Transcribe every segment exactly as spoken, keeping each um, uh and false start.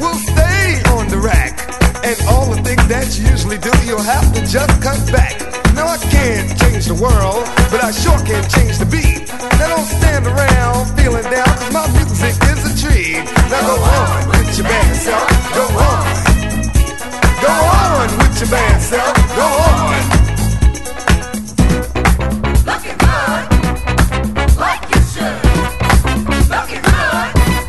will stay on the rack. And all the things that you usually do, you'll have to just cut back. Now I can't change the world, but I sure can change the beat. Now don't stand around feeling down, cause my music is a treat. Now go on with your bad self, go on. Go on with your bad self, go on. Looking good, like you should. Looking good.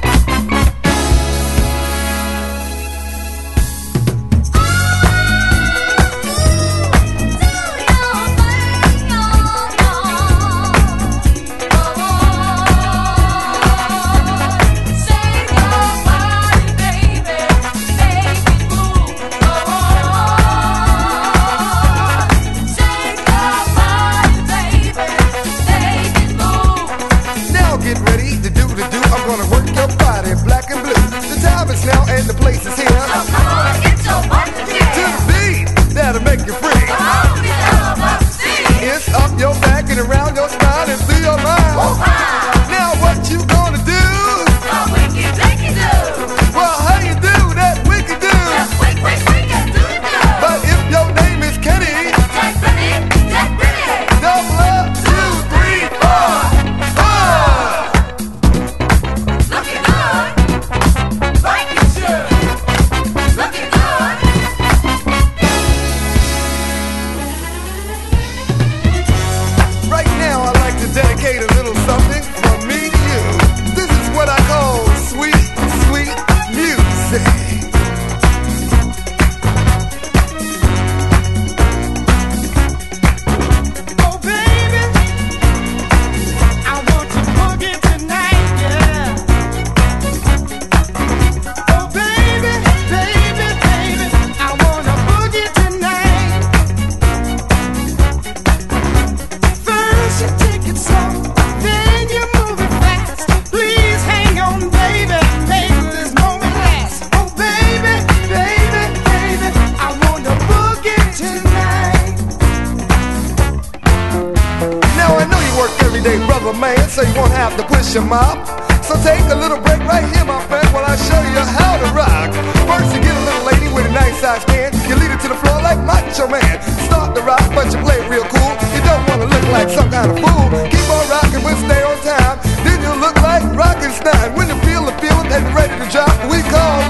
Your mop. So take a little break right here, my friend, while I show you how to rock. First you get a little lady with a nice size can. You lead her to the floor like Macho Man. Start to rock, but you play it real cool. You don't want to look like some kind of fool. Keep on rocking, we'll stay on time. Then you'll look like Rockenstein. When you feel the feeling and ready to drop, we call